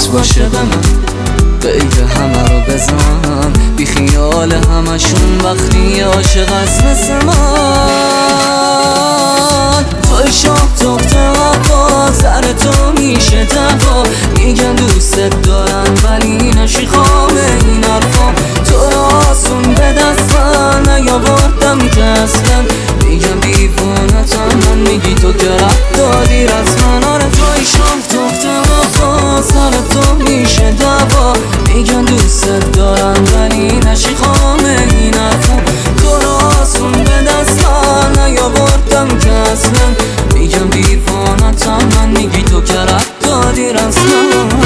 باشه به من، قید همه رو بزن بی خیال همشون وقتی عاشق از مثل من. توی شاه تخت هوا سر تو میشه دوا، میگن دوستت دارن ولی نشی خامه این حرفا. تو رو آسون به دستم نیاوردم که اصلا، میگم دیوونتم من، میگی تو که رد دادی رسما. آره توی شاه تخت هوا سر تو میشه دوا، میگن دوستت دارن ولی نشی خامه این حرفا. تو رو آسون به دستم نیاوردم که اصلا، میگم دیوانتم من، میگی تو که رد دادی رسما.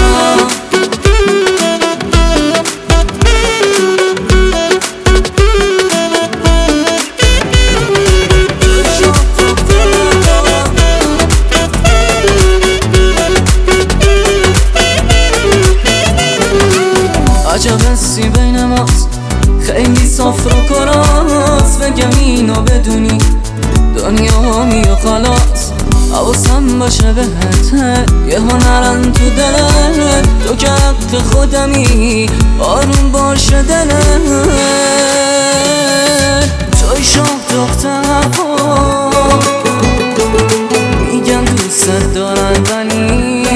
عجب حسی بین ماست خیلی صاف رو کراست، بگم اینو بدونی دنیا میو خلاص. حواسم باشه بهت یه هنرن تو دلت، تو که حق خودمی آروم باشه دلت. توی شاه تخت هوا میگن دوست دارن ولی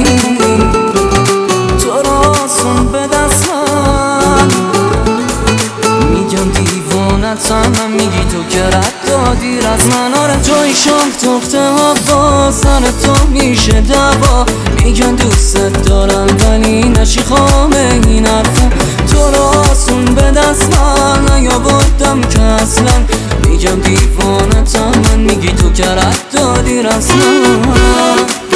تو رو آسون به دست من، میگم دیوانتم من، میگی تو که رد دادی رسما. آره توی شاه تخت هوا سر تو میشه دوا، میگن دوستت دارن ولی نشی خامه این حرفا. تو رو آسون به دست من نیاوردم که اصلا، میگم دیوانتم من، میگی تو که رد دادی رسما.